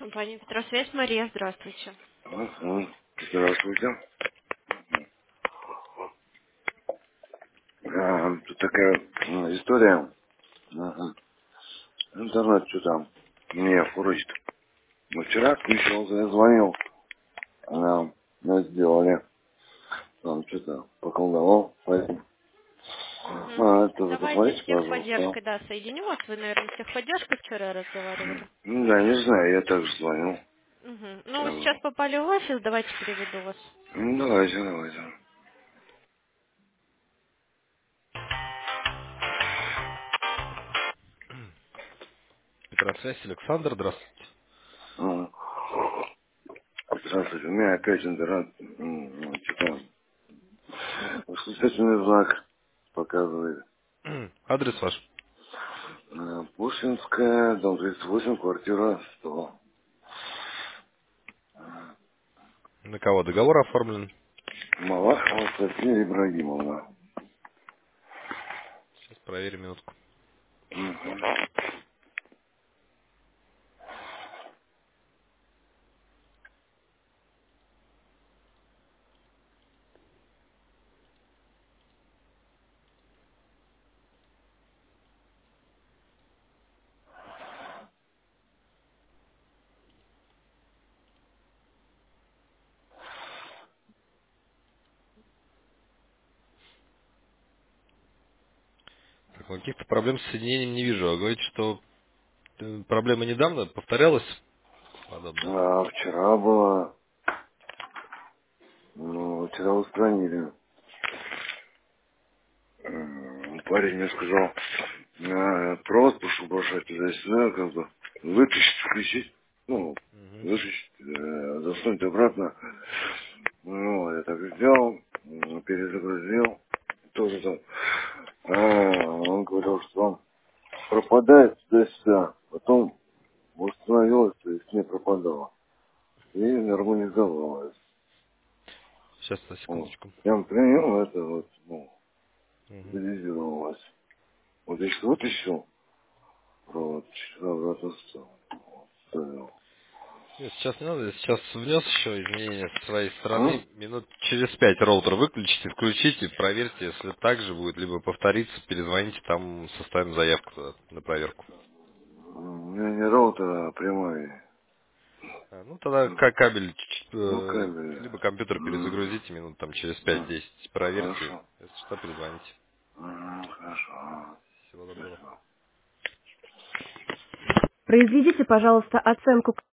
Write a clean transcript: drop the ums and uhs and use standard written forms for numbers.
Компания «Петросвязь», Мария, здравствуйте. Ага. Здравствуйте. Тут такая история. Ага. Интернет что там мне фурычит. Ну, вчера включился, я звонил. Мы сделали. Там что-то поколдовал. Мгм. Это Давайте с посмотрите, техподдержкой, пожалуйста. да, соединю вас. Вы, наверное, с техподдержкой вчера разговаривали. Ну, да, не знаю, я также звонил. Мгм. Ну, вы сейчас Сразу. попали в офис, давайте переведу вас. Ну, давайте. Петросвязь, Александр, здравствуйте. Ага. Здравствуйте. У меня опять интернет. Что-то восклицательный знак показывает. Адрес ваш? Пушкинская, дом 38, квартира 100. На кого договор оформлен? Малахова София Ибрагимовна. Сейчас проверим минутку. Мгм. Так, ну, каких-то проблем с соединением не вижу. А говорите, что проблема недавно повторялась подобная? Вчера было, вчера устранили. Парень мне сказал, провод пошел бросать туда-сюда, как бы выключить, включить, Мгм. выключить, засунуть обратно. Ну, я так и сделал, перезагрузил, тоже там. Он говорил, что он пропадает туда-сюда, потом восстановилось, то есть не пропадало. И нормализовалось. Сейчас, на Вот. секундочку. Я принял это, Мгм. стабилизировалось. Вот я сейчас вытащил, вот, обратно вставил. Вставил. Нет, сейчас не надо. Я сейчас внес еще изменения со своей А? стороны. Минут через 5 роутер выключите, включите, проверьте. Если так же будет, либо повторится, перезвоните, там составим заявку туда на проверку. У меня не роутер, а прямой. Ну, тогда как кабель, Ну, кабель. либо компьютер М, перезагрузите минут там через 5-10, проверьте. Хорошо. Если что, перезвоните. Хорошо. Всего доброго. Произведите, пожалуйста, оценку